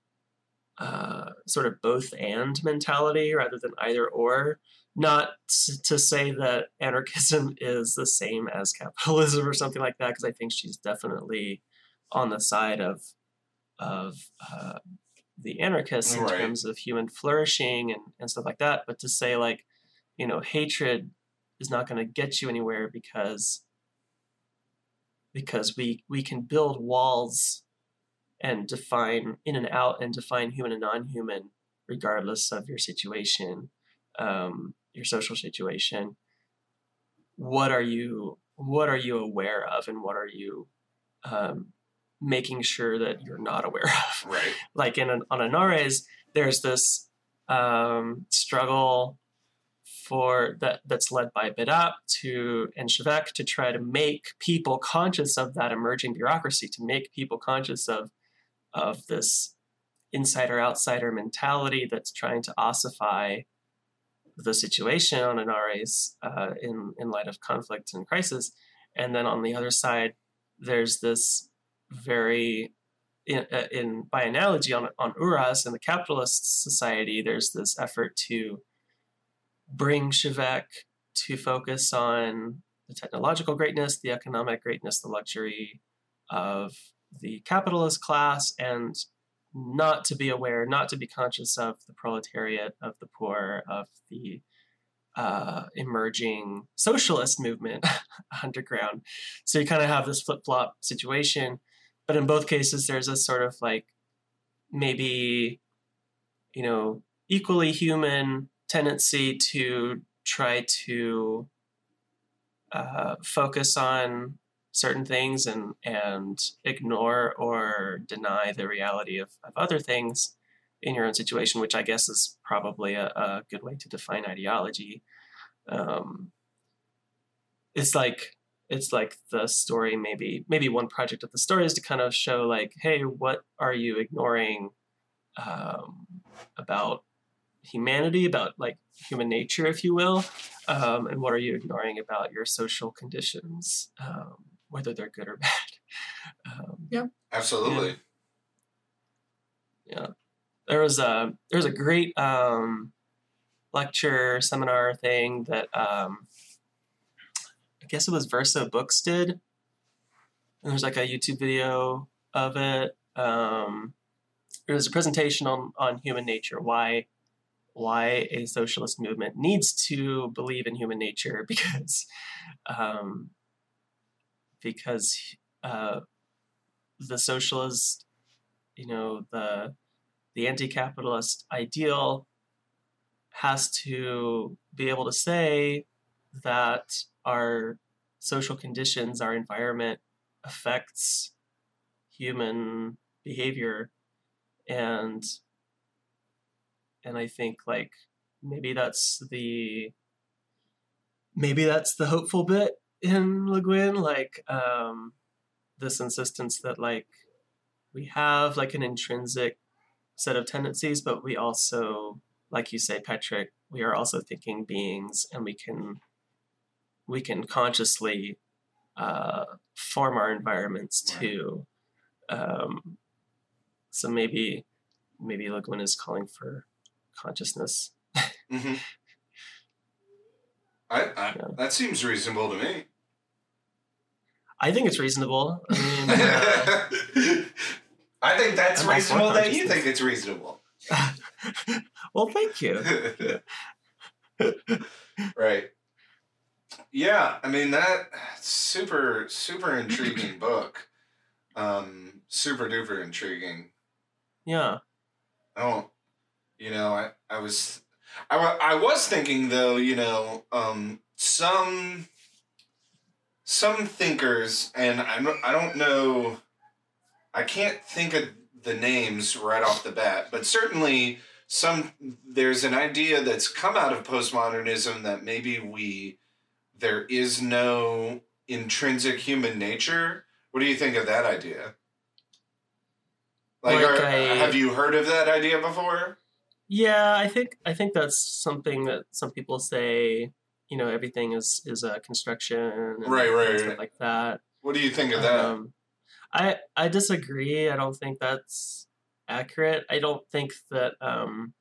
uh, sort of both and mentality rather than either or. Not to say that anarchism is the same as capitalism or something like that, because I think she's definitely on the side of of uh, the anarchists in Right. terms of human flourishing and, and stuff like that. But to say like, you know, hatred is not going to get you anywhere because because we we can build walls and define in and out and define human and non-human regardless of your situation, um, your social situation. What are you what are you aware of, and what are you um, making sure that you're not aware of? Right. Like in an, on Anares, there's this um, struggle for that that's led by Bedap to and Shevek to try to make people conscious of that emerging bureaucracy, to make people conscious of of this insider-outsider mentality that's trying to ossify the situation on Anares uh, in, in light of conflict and crisis. And then on the other side, there's this very, in, in by analogy, on, on Uras in the capitalist society, there's this effort to bring Shevek to focus on the technological greatness, the economic greatness, the luxury of the capitalist class, and not to be aware, not to be conscious of the proletariat, of the poor, of the uh, emerging socialist movement underground. So you kind of have this flip-flop situation, but in both cases, there's a sort of like maybe, you know, equally human tendency to try to uh, focus on certain things and and ignore or deny the reality of, of other things in your own situation, which I guess is probably a, a good way to define ideology. Um, it's like it's like the story, maybe maybe one project of the story is to kind of show like, hey, what are you ignoring um, about humanity, about like human nature, if you will, um, and what are you ignoring about your social conditions, um, whether they're good or bad. Um, yeah, absolutely. Yeah. yeah, there was a there was a great um, lecture seminar thing that um, I guess it was Verso Books did, and there's like a YouTube video of it. Um, there was a presentation on on human nature, why. why a socialist movement needs to believe in human nature, because um, because uh, the socialist, you know, the the anti-capitalist ideal has to be able to say that our social conditions, our environment affects human behavior, and and I think like maybe that's the maybe that's the hopeful bit in Le Guin, like um, this insistence that like we have like an intrinsic set of tendencies, but we also, like you say, Patrick, we are also thinking beings, and we can we can consciously uh, form our environments too. Um, so maybe maybe Le Guin is calling for consciousness. Mm-hmm. I, I Yeah. that seems reasonable to me. I think it's reasonable. I mean, uh, I think that's I'm all for reasonable that you consciousness. think it's reasonable. well, thank you. Right. Yeah, I mean that super super intriguing book. Um, super duper intriguing. Yeah. I don't, you know, I I was I, wa- I was thinking though, you know, um, some some thinkers, and I don't I don't know, I can't think of the names right off the bat, but certainly some there's an idea that's come out of postmodernism that maybe we there is no intrinsic human nature. What do you think of that idea? Like, Like are, I- have you heard of that idea before? Yeah, I think I think that's something that some people say. You know, everything is is a construction, and, Right, right, and stuff right. like that. What do you think of that? Um, I I disagree. I don't think that's accurate. I don't think that. Um,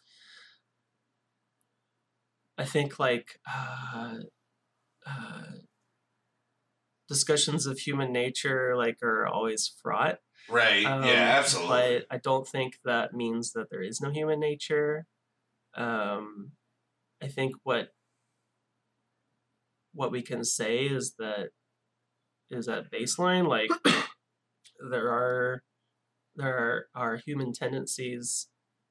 I think like uh, uh, discussions of human nature like are always fraught. Right. Um, yeah, absolutely. But I don't think that means that there is no human nature. Um, I think what what we can say is that is at baseline, like there are there are, are human tendencies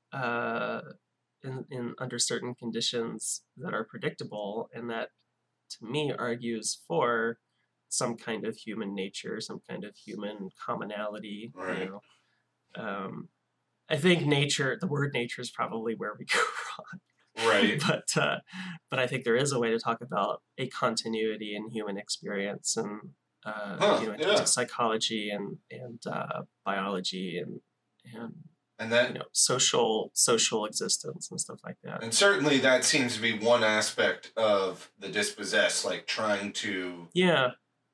uh, in in under certain conditions that are predictable, and that to me argues for some kind of human nature, some kind of human commonality. Right. You know, um, I think nature, the word nature, is probably where we go wrong. Right. but uh, but I think there is a way to talk about a continuity in human experience, and uh, Huh, you know, in terms yeah. of psychology and and uh, biology and and And that you know social social existence and stuff like that. and certainly that seems to be one aspect of the dispossessed, like trying to Yeah,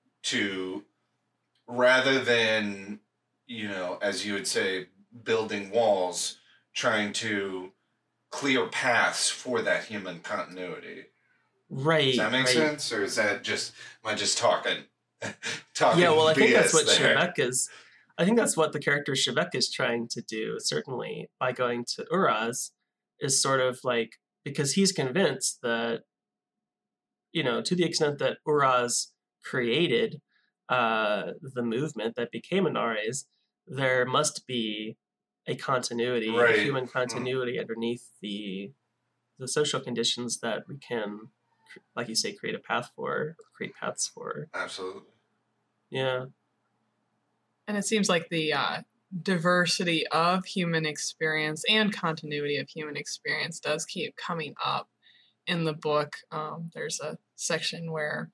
to rather than, you know, as you would say, building walls, trying to clear paths for that human continuity. right. Does that make right. sense? Or is that just, am I just talking? talking Yeah, well, I think B S that's what there? Shevek is. I think that's what the character Shevek is trying to do, certainly, by going to Uraz, is sort of like, because he's convinced that, you know, to the extent that Uraz created uh, the movement that became Anares, there must be a continuity, Right. a human continuity underneath the the social conditions that we can, like you say, create a path for, create paths for. Absolutely. Yeah. And it seems like the uh, diversity of human experience and continuity of human experience does keep coming up in the book. Um, there's a section where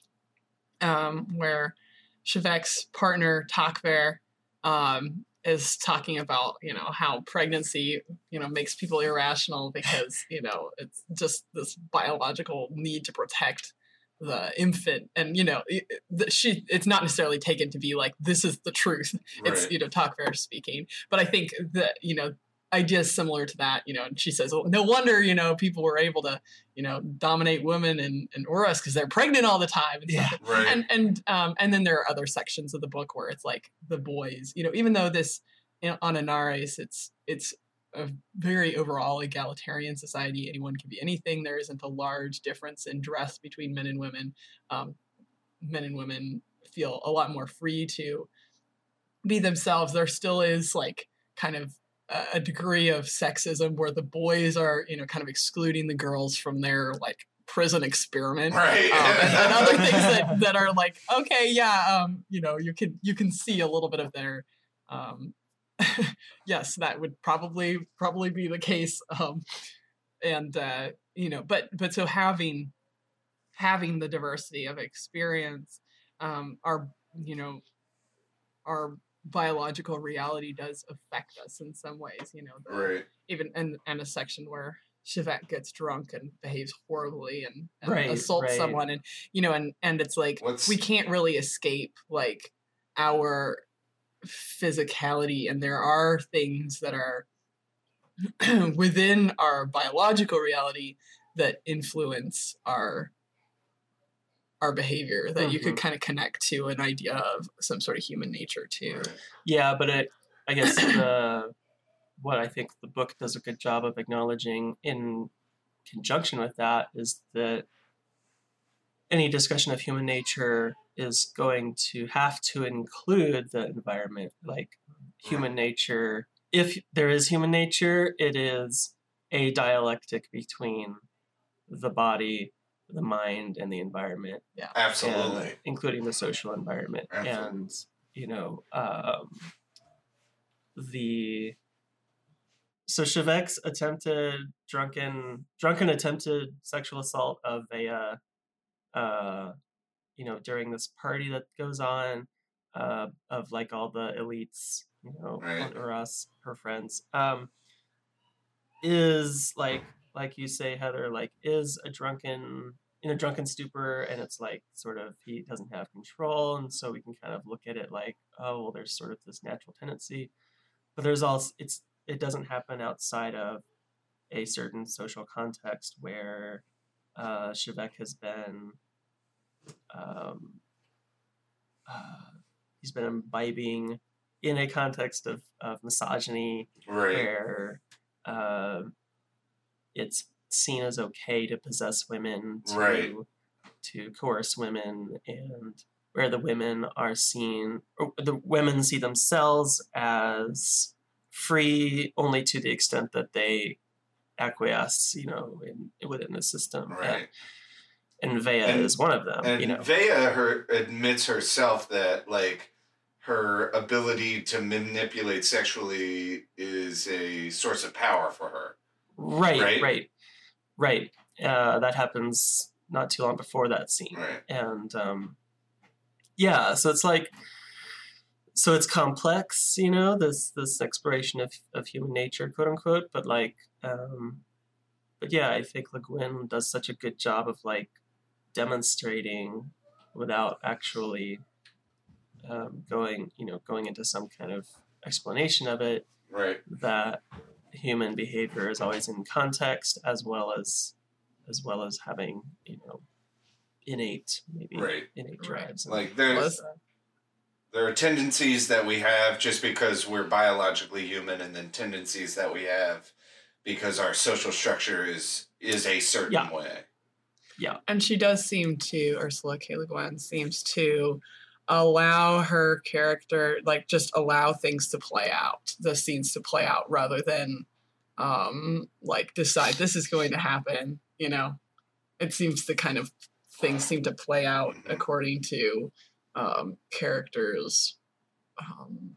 um, where Shevek's partner Takver um, is talking about, you know, how pregnancy, you know, makes people irrational because, you know, it's just this biological need to protect the infant, and you know, it, the, she it's not necessarily taken to be like this is the truth. It's Right. you know Takver speaking, but I think that you know ideas similar to that. You know, and she says, "Oh, no wonder you know people were able to you know dominate women in in Uras because they're pregnant all the time." And Yeah. stuff. Right. And and um and then there are other sections of the book where it's like the boys. You know, even though this you know, on Anares, it's it's a very overall egalitarian society. Anyone can be anything. There isn't a large difference in dress between men and women. Um, men and women feel a lot more free to be themselves. There still is like kind of a, a degree of sexism where the boys are, you know, kind of excluding the girls from their like prison experiment. Right. Um, and, and other things that, that are like, okay, yeah, um, you know, you can you can see a little bit of their um, yes, that would probably probably be the case. Um, and uh, you know, but but so having having the diversity of experience, um, our you know, our biological reality does affect us in some ways. You know, the, Right. even and and a section where Shevek gets drunk and behaves horribly and, and Right, assaults right. someone, and you know, and and it's like What's- we can't really escape like our physicality, and there are things that are within our biological reality that influence our our behavior, that you could Mhm. kind of connect to an idea of some sort of human nature too. Right. Yeah, but it, I guess the what I think the book does a good job of acknowledging in conjunction with that is that any discussion of human nature is going to have to include the environment. Like human nature, if there is human nature, it is a dialectic between the body, the mind, and the environment, Absolutely. and including the social environment. Absolutely. And, you know, um, the so Chevek's attempted drunken drunken attempted sexual assault of a uh, uh, you know, during this party that goes on, uh, of like all the elites, you know, Right. or us, her friends, um, is like, like you say, Heather, like is a drunken, in a drunken stupor, and it's like sort of he doesn't have control, and so we can kind of look at it like, oh, well, there's sort of this natural tendency, but there's also it's it doesn't happen outside of a certain social context where uh, Chevek has been um, uh, he's been imbibing in a context of, of misogyny, Right. where uh, it's seen as okay to possess women, to Right. to coerce women, and where the women are seen, or the women see themselves as free only to the extent that they acquiesce, you know, in, within the system. Right. And, and Vea And- is one of them. And you know, Vea her admits herself that like her ability to manipulate sexually is a source of power for her. right, Right? right, right. Uh, that happens not too long before that scene, Right. and um, yeah, so it's like, so it's complex, you know, this this exploration of, of human nature, quote unquote, but like, um, but yeah, I think Le Guin does such a good job of like demonstrating without actually um, going, you know, going into some kind of explanation of it, Right. that human behavior is always in context, as well as as well as having, you know, innate, maybe Right. innate Right. drives. Like there's Plus, there are tendencies that we have just because we're biologically human, and then tendencies that we have because our social structure is is a certain Yeah. way. and she does seem to, Ursula K. Le Guin seems to allow her character, like just allow things to play out, the scenes to play out, rather than um like decide this is going to happen, you know. It seems the kind of things seem to play out Mhm. according to um characters um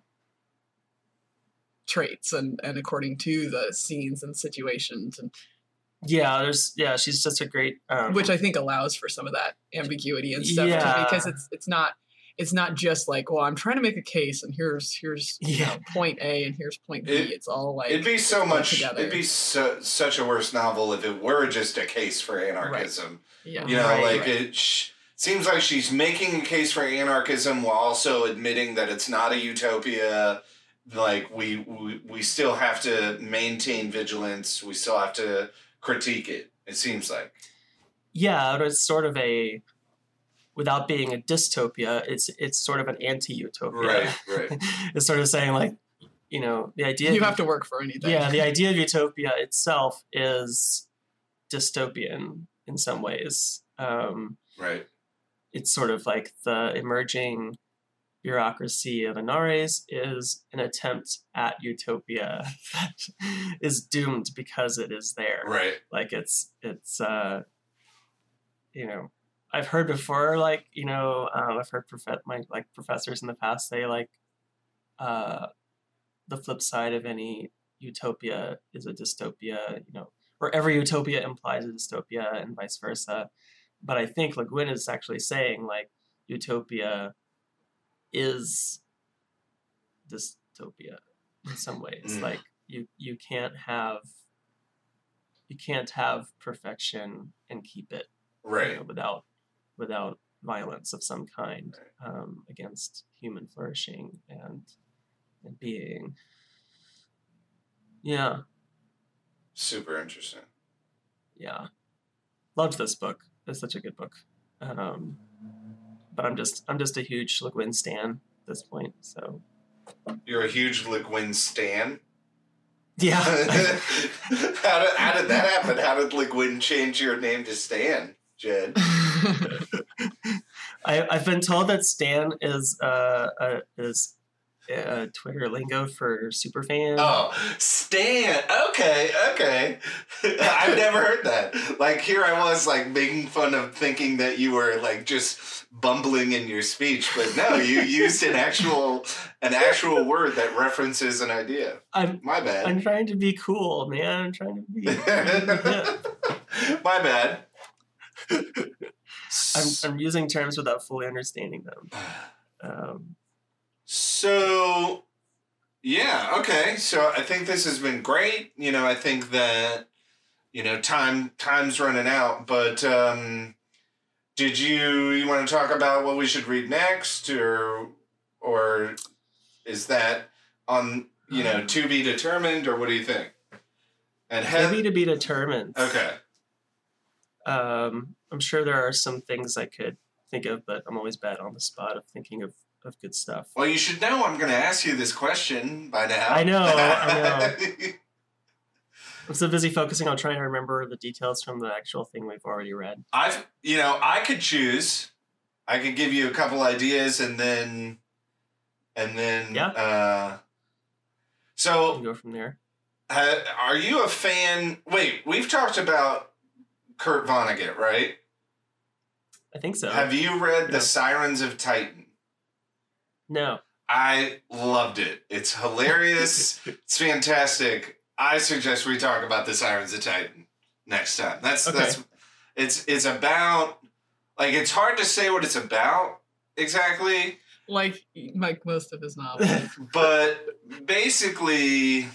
traits, and and according to the scenes and situations, and Yeah, there's yeah, she's just a great um, which I think allows for some of that ambiguity and stuff Yeah. too, because it's it's not it's not just like, well, I'm trying to make a case, and here's here's you Yeah. know, point A and here's point B. It- it's all like It'd be so put much. together. It'd be so, such a worse novel if it were just a case for anarchism. yeah, You know, Right, like right. it sh- seems like she's making a case for anarchism while also admitting that it's not a utopia. Like we, we we still have to maintain vigilance. We still have to critique it. It seems like. yeah, it's sort of a, without being a dystopia, it's it's sort of an anti-utopia. Right, right. It's sort of saying like, you know, the idea You of, have to work for anything. yeah, the idea of utopia itself is dystopian in some ways. Um, Right. it's sort of like the emerging bureaucracy of Anares is an attempt at utopia that is doomed because it is there. Right. Like it's it's uh, you know, I've heard before, like, you know, um, I've heard prof- my like professors in the past say like, uh, the flip side of any utopia is a dystopia, you know, or every utopia implies a dystopia and vice versa. But I think Le Guin is actually saying like utopia is dystopia in some ways. Mm. Like you you can't have you can't have perfection and keep it, you Right. know, without without violence of some kind um, against human flourishing and and being. Yeah. Super interesting. Yeah. Loved this book. It's such a good book. Um, but I'm just I'm just a huge Le Guin stan at this point. So you're a huge Le Guin stan? Yeah. how did how did that happen? How did Le Guin change your name to Stan, Jed? I, I've been told that Stan is uh, uh is uh, Twitter lingo for superfan. Oh, Stan. Okay, okay. I've never heard that. Like, here I was, like, making fun of thinking that you were, like, just bumbling in your speech, but no, you used an actual an actual word that references an idea. I'm My bad. I'm trying to be cool, man. I'm trying to be. Yeah. My bad. I'm I'm using terms without fully understanding them. Um, So, yeah, okay. So I think this has been great. You know, I think that, you know, time time's running out. But um, did you you want to talk about what we should read next, or or is that on you know to be determined, or what do you think? And have, maybe to be determined. Okay. Um, I'm sure there are some things I could think of, but I'm always bad on the spot of thinking of. Of good stuff. Well, you should know I'm going to ask you this question by now. I know, I know. I'm so busy focusing on trying to remember the details from the actual thing we've already read. I've, you know, I could choose. I could give you a couple ideas, and then, and then, yeah. Uh, so go from there. Uh, are you a fan? Wait, we've talked about Kurt Vonnegut, right? I think so. Have you read yeah. The Sirens of Titan? No. I loved it. It's hilarious. It's fantastic. I suggest we talk about The Sirens of Titan next time. That's okay. that's it's it's about like it's hard to say what it's about exactly. Like like most of his novels. But basically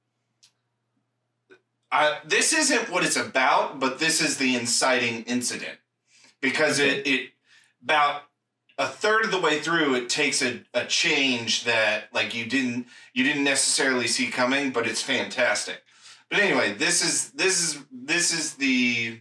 I, this isn't what it's about, but this is the inciting incident. Because okay. it it about a third of the way through, it takes a, a change that like you didn't you didn't necessarily see coming, but it's fantastic. But anyway, this is this is this is the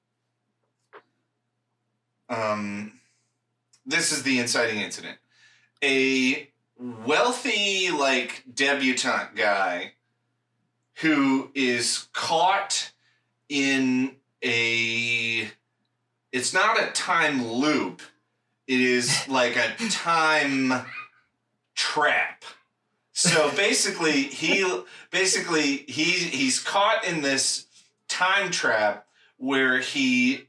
um this is the inciting incident. A wealthy like debutante guy who is caught in a it's not a time loop. It is like a time trap. So basically, he basically he he's caught in this time trap where he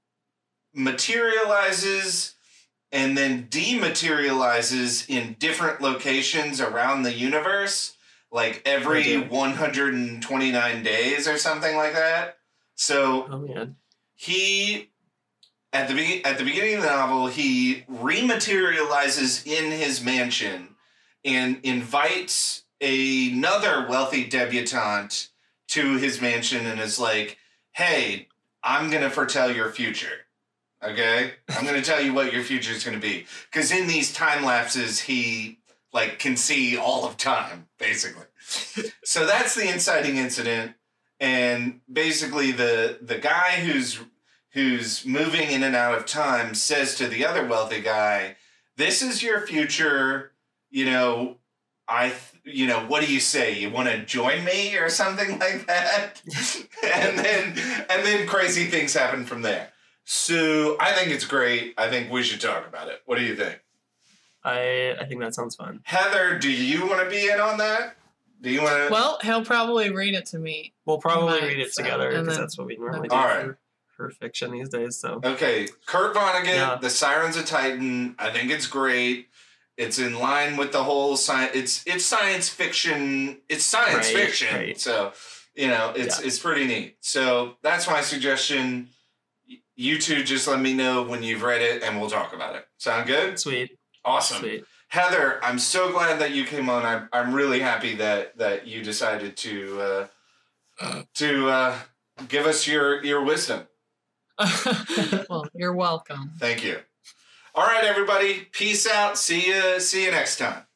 materializes and then dematerializes in different locations around the universe, like every okay. one hundred twenty-nine days or something like that. So oh, man. he. At the be- at the beginning of the novel, he rematerializes in his mansion and invites another wealthy debutante to his mansion and is like, "Hey, I'm going to foretell your future. Okay? I'm going to tell you what your future is going to be." Because in these time lapses, he like can see all of time, basically. So that's the inciting incident. And basically the the guy who's who's moving in and out of time says to the other wealthy guy, "This is your future, you know, I, you know, what do you say? You want to join me or something like that?" and then, and then crazy things happen from there. So I think it's great. I think we should talk about it. What do you think? I, I think that sounds fun. Heather, do you want to be in on that? Do you want to? Well, he'll probably read it to me. We'll probably tonight, read it so, together because then, that's what we normally do. All right. For, for fiction these days. So okay, Kurt Vonnegut, yeah. The Sirens of Titan. I think it's great. It's in line with the whole science. It's it's science fiction. It's science right, fiction. Right. So you know it's yeah. it's pretty neat. So that's my suggestion. You two just let me know when you've read it, and we'll talk about it. Sound good? Sweet. Awesome. Sweet. Heather, I'm so glad that you came on. I'm I'm really happy that that you decided to uh, to uh, give us your your wisdom. Well, you're welcome. Thank you. All right, everybody. Peace out. See you. See you next time.